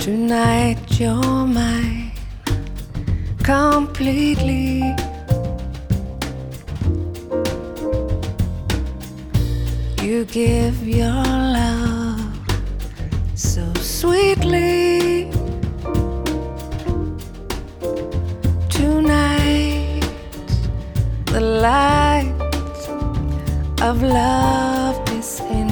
Tonight you're mine completely. You give your love so sweetly. Tonight the light of love is in